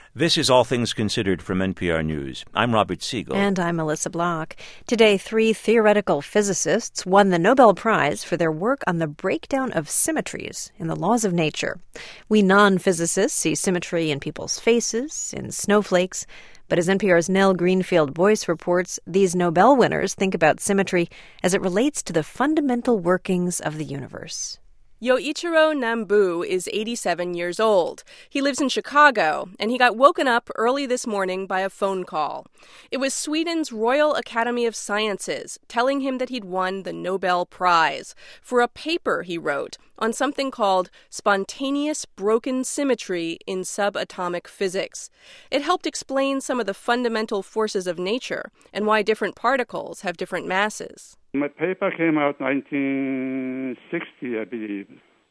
This is All Things Considered from NPR News. I'm Robert Siegel. And I'm Melissa Block. Today, 3 theoretical physicists won the Nobel Prize for their work on the breakdown of symmetries in the laws of nature. We non-physicists see symmetry in people's faces, in snowflakes. But as NPR's Nell Greenfield-Boyce reports, these Nobel winners think about symmetry as it relates to the fundamental workings of the universe. Yoichiro Nambu is 87 years old. He lives in Chicago, and he got woken up early this morning by a phone call. It was Sweden's Royal Academy of Sciences telling him that he'd won the Nobel Prize for a paper he wrote on something called spontaneous broken symmetry in subatomic physics. It helped explain some of the fundamental forces of nature and why different particles have different masses. My paper came out 1960, I believe.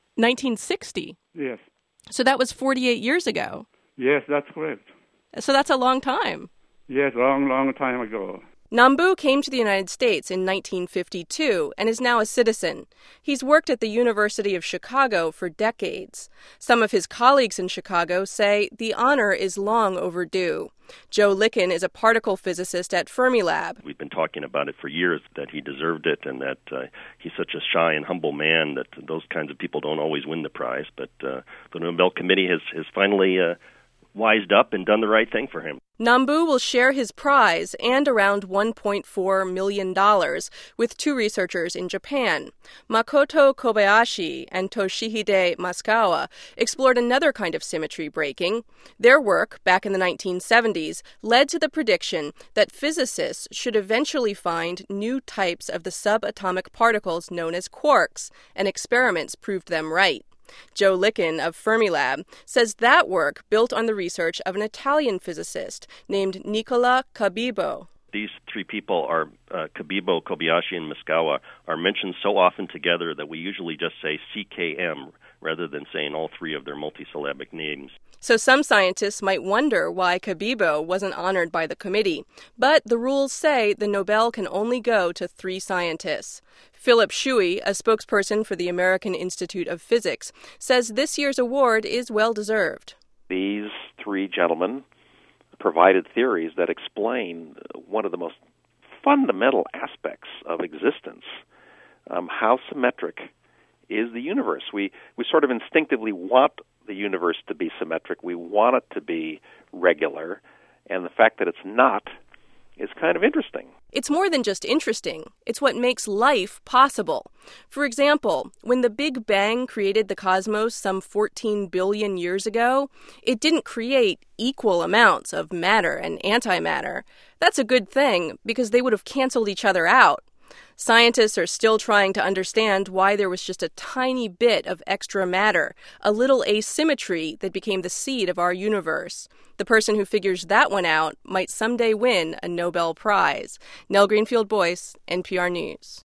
1960? Yes. So that was 48 years ago? Yes, that's correct. So that's a long time. Yes, long time ago. Nambu came to the United States in 1952 and is now a citizen. He's worked at the University of Chicago for decades. Some of his colleagues in Chicago say the honor is long overdue. Joe Licken is a particle physicist at Fermilab. We've been talking about it for years, that he deserved it and that he's such a shy and humble man that those kinds of people don't always win the prize. But the Nobel Committee has finally wised up and done the right thing for him. Nambu will share his prize and around $1.4 million with 2 researchers in Japan. Makoto Kobayashi and Toshihide Masukawa explored another kind of symmetry breaking. Their work, back in the 1970s, led to the prediction that physicists should eventually find new types of the subatomic particles known as quarks, and experiments proved them right. Joe Licken of Fermilab says that work built on the research of an Italian physicist named Nicola Cabibbo. These 3 people are Cabibbo, Kobayashi, and Masukawa are mentioned so often together that we usually just say CKM rather than saying all 3 of their multisyllabic names. So some scientists might wonder why Cabibbo wasn't honored by the committee. But the rules say the Nobel can only go to 3 scientists. Philip Shuey, a spokesperson for the American Institute of Physics, says this year's award is well-deserved. These 3 gentlemen provided theories that explain one of the most fundamental aspects of existence, how symmetric is the universe. We sort of instinctively want the universe to be symmetric. We want it to be regular, and the fact that it's not is kind of interesting. It's more than just interesting. It's what makes life possible. For example, when the Big Bang created the cosmos some 14 billion years ago, it didn't create equal amounts of matter and antimatter. That's a good thing because they would have canceled each other out. Scientists are still trying to understand why there was just a tiny bit of extra matter, a little asymmetry that became the seed of our universe. The person who figures that one out might someday win a Nobel Prize. Nell Greenfield-Boyce, NPR News.